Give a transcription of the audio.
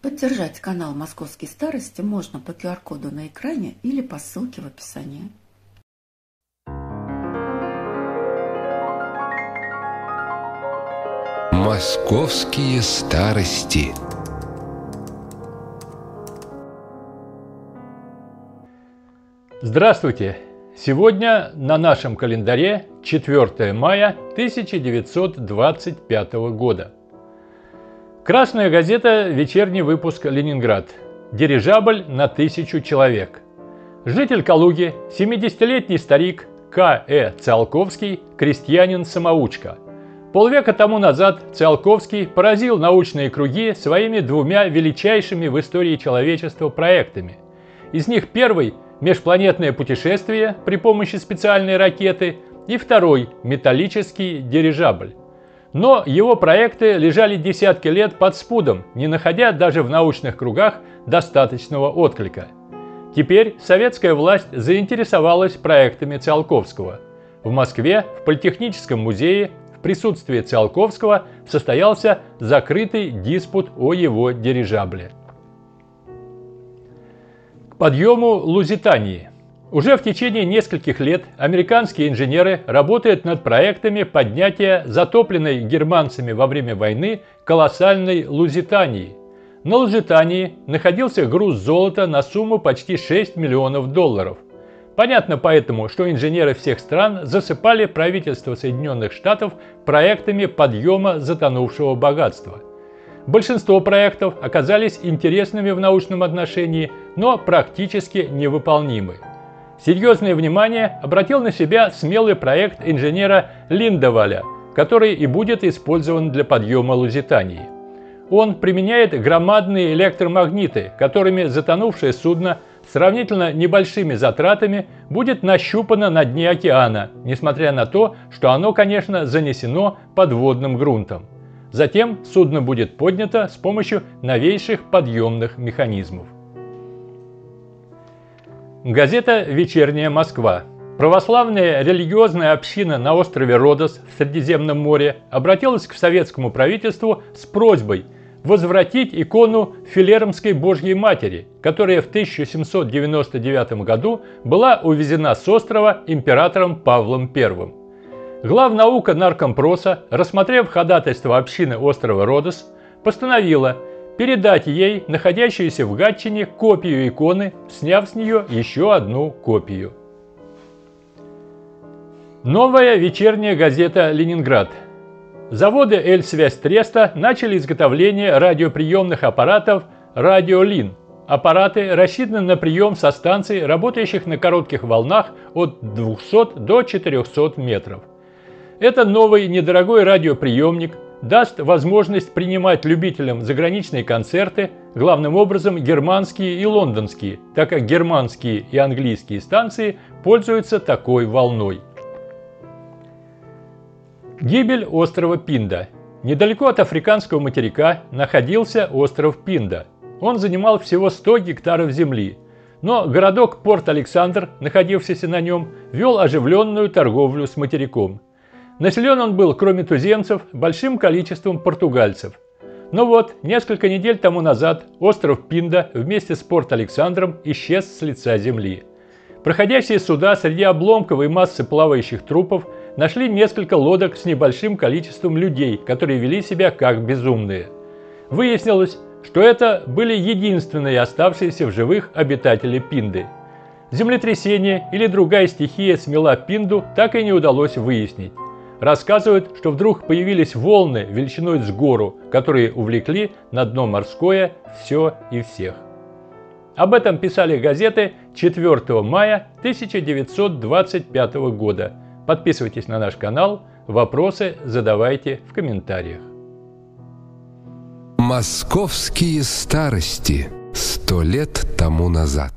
Поддержать канал «Московские старости» можно по QR-коду на экране или по ссылке в описании. Московские старости. Здравствуйте! Сегодня на нашем календаре 4 мая 1925 года. Красная газета, вечерний выпуск «Ленинград». Дирижабль на 1000 человек. Житель Калуги, 70-летний старик К.Э. Циолковский, крестьянин-самоучка. Полвека тому назад Циолковский поразил научные круги своими двумя величайшими в истории человечества проектами. Из них первый – межпланетное путешествие при помощи специальной ракеты, и второй – металлический дирижабль. Но его проекты лежали десятки лет под спудом, не находя даже в научных кругах достаточного отклика. Теперь советская власть заинтересовалась проектами Циолковского. В Москве, в Политехническом музее, в присутствии Циолковского состоялся закрытый диспут о его дирижабле. К подъему Лузитании. Уже в течение нескольких лет американские инженеры работают над проектами поднятия затопленной германцами во время войны колоссальной Лузитании. На Лузитании находился груз золота на сумму почти $6 миллионов. Понятно поэтому, что инженеры всех стран засыпали правительство Соединенных Штатов проектами подъема затонувшего богатства. Большинство проектов оказались интересными в научном отношении, но практически невыполнимы. Серьезное внимание обратил на себя смелый проект инженера Линдеваля, который и будет использован для подъема Лузитании. Он применяет громадные электромагниты, которыми затонувшее судно с сравнительно небольшими затратами будет нащупано на дне океана, несмотря на то, что оно, конечно, занесено подводным грунтом. Затем судно будет поднято с помощью новейших подъемных механизмов. Газета «Вечерняя Москва». Православная религиозная община на острове Родос в Средиземном море обратилась к советскому правительству с просьбой возвратить икону Филермской Божьей Матери, которая в 1799 году была увезена с острова императором Павлом I. Главнаука Наркомпроса, рассмотрев ходатайство общины острова Родос, постановила передать ей находящуюся в Гатчине копию иконы, сняв с нее еще одну копию. Новая вечерняя газета «Ленинград». Заводы «Эльсвязь Треста» начали изготовление радиоприемных аппаратов «Радиолин». Аппараты рассчитаны на прием со станций, работающих на коротких волнах от 200 до 400 метров. Это новый недорогой радиоприемник даст возможность принимать любителям заграничные концерты, главным образом германские и лондонские, так как германские и английские станции пользуются такой волной. Гибель острова Пинда. Недалеко от африканского материка находился остров Пинда. Он занимал всего 100 гектаров земли, но городок Порт-Александр, находившийся на нем, вел оживленную торговлю с материком. Населен он был, кроме туземцев, большим количеством португальцев. Но вот, несколько недель тому назад остров Пинда вместе с Порт-Александром исчез с лица земли. Проходящие суда среди обломков и массы плавающих трупов нашли несколько лодок с небольшим количеством людей, которые вели себя как безумные. Выяснилось, что это были единственные оставшиеся в живых обитатели Пинды. Землетрясение или другая стихия смела Пинду, так и не удалось выяснить. Рассказывают, что вдруг появились волны величиной с гору, которые увлекли на дно морское все и всех. Об этом писали газеты 4 мая 1925 года. Подписывайтесь на наш канал, вопросы задавайте в комментариях. Московские старости. 100 лет тому назад.